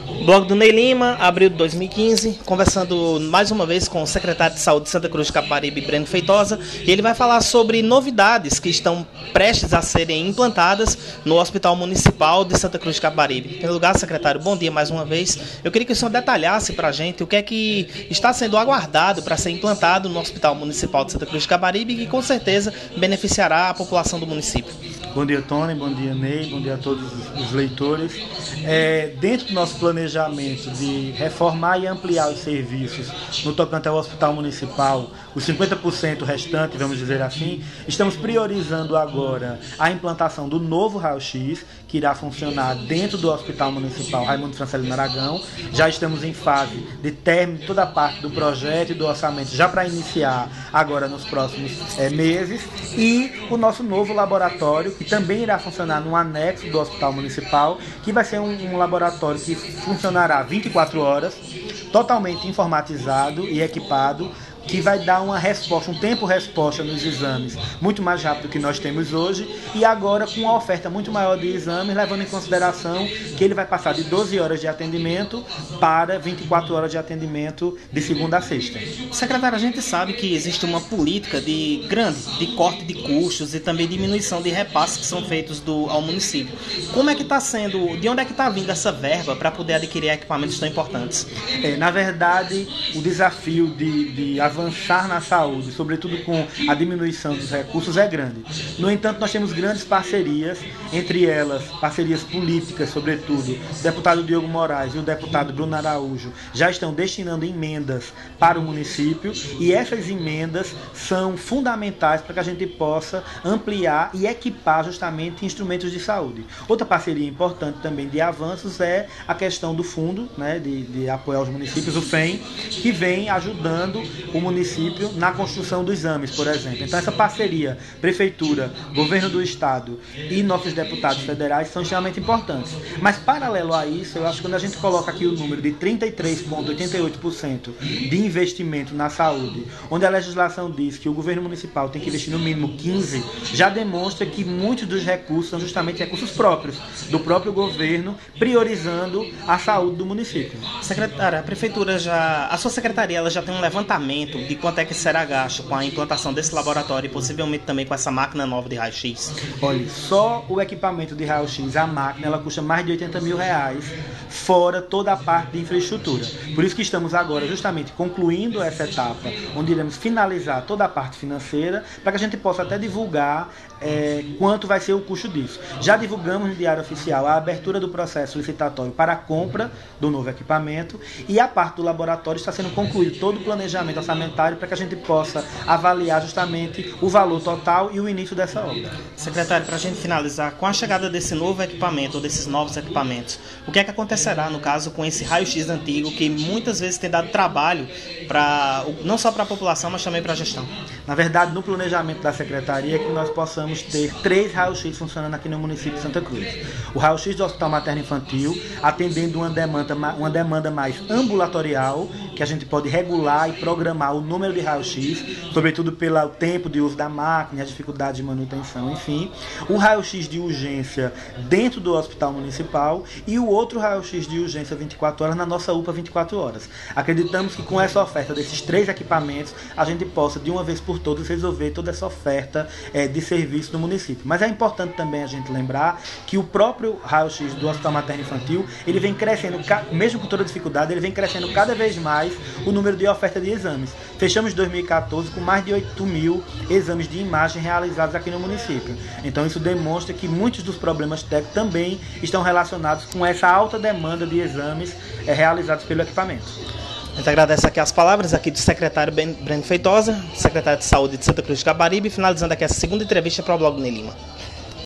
Blog do Ney Lima, abril de 2015, conversando mais uma vez com o secretário de Saúde de Santa Cruz de Capibaribe, Breno Feitosa, e ele vai falar sobre novidades que estão prestes a serem implantadas no Hospital Municipal de Santa Cruz de Capibaribe. Em primeiro lugar, secretário, bom dia mais uma vez. Eu queria que o senhor detalhasse para a gente o que é que está sendo aguardado para ser implantado no Hospital Municipal de Santa Cruz de Capibaribe e que com certeza beneficiará a população do município. Bom dia, Tony, bom dia, Ney, bom dia a todos os leitores. Dentro do nosso planejamento de reformar e ampliar os serviços no tocante ao Hospital Municipal, os 50% restante, vamos dizer assim, estamos priorizando agora a implantação do novo raio-x, que irá funcionar dentro do Hospital Municipal Raimundo Francelino Aragão. Já estamos em fase de término de toda a parte do projeto e do orçamento, já para iniciar agora nos próximos meses. E o nosso novo laboratório, que também irá funcionar no anexo do Hospital Municipal, que vai ser um laboratório que funcionará 24 horas, totalmente informatizado e equipado, que vai dar uma resposta, um tempo-resposta nos exames muito mais rápido do que nós temos hoje, e agora com uma oferta muito maior de exames, levando em consideração que ele vai passar de 12 horas de atendimento para 24 horas de atendimento de segunda a sexta. Secretário, a gente sabe que existe uma política de corte de custos e também diminuição de repasses que são feitos ao município. Como é que está sendo, de onde é que está vindo essa verba para poder adquirir equipamentos tão importantes? Na verdade, o desafio de avançar na saúde, sobretudo com a diminuição dos recursos, é grande. No entanto, nós temos grandes parcerias, entre elas parcerias políticas, sobretudo. O deputado Diogo Moraes e o deputado Bruno Araújo já estão destinando emendas para o município, e essas emendas são fundamentais para que a gente possa ampliar e equipar justamente instrumentos de saúde. Outra parceria importante também de avanços é a questão do fundo, né, de apoio aos municípios, o FEM, que vem ajudando o município na construção dos exames, por exemplo. Então essa parceria, prefeitura, governo do estado e nossos deputados federais são extremamente importantes. Mas paralelo a isso, eu acho que quando a gente coloca aqui o número de 33,88% de investimento na saúde, onde a legislação diz que o governo municipal tem que investir no mínimo 15%, já demonstra que muitos dos recursos são justamente recursos próprios do próprio governo, priorizando a saúde do município. Secretária, a sua secretaria ela já tem um levantamento de quanto é que será gasto com a implantação desse laboratório e possivelmente também com essa máquina nova de raio-x? Olha, só o equipamento de raio-x, a máquina, ela custa mais de R$80 mil, fora toda a parte de infraestrutura. Por isso que estamos agora justamente concluindo essa etapa, onde iremos finalizar toda a parte financeira, para que a gente possa até divulgar quanto vai ser o custo disso. Já divulgamos no Diário Oficial a abertura do processo licitatório para a compra do novo equipamento, e a parte do laboratório está sendo concluído todo o planejamento orçamentário para que a gente possa avaliar justamente o valor total e o início dessa obra. Secretário, para a gente finalizar, com a chegada desse novo equipamento ou desses novos equipamentos, o que é que acontecerá no caso com esse raio-x antigo que muitas vezes tem dado trabalho não só para a população, mas também para a gestão? Na verdade, no planejamento da secretaria é que nós possamos ter 3 raio-x funcionando aqui no município de Santa Cruz. O raio-x do Hospital Materno Infantil, atendendo uma demanda mais ambulatorial, que a gente pode regular e programar o número de raio-x, sobretudo pelo tempo de uso da máquina, a dificuldade de manutenção, enfim. O raio-x de urgência dentro do Hospital Municipal e o outro raio-x de urgência 24 horas na nossa UPA 24 horas. Acreditamos que com essa oferta desses 3 equipamentos, a gente possa, de uma vez por todas, resolver toda essa oferta de serviço do município. Mas é importante também a gente lembrar que o próprio raio-x do Hospital Materno Infantil, ele vem crescendo, mesmo com toda dificuldade, ele vem crescendo cada vez mais o número de oferta de exames. Fechamos 2014 com mais de 8 mil exames de imagem realizados aqui no município. Então isso demonstra que muitos dos problemas técnicos também estão relacionados com essa alta demanda de exames realizados pelo equipamento. A gente agradece aqui as palavras aqui do secretário Breno Feitosa, secretário de Saúde de Santa Cruz de Capibaribe, finalizando aqui essa segunda entrevista para o Blog do Ney Lima.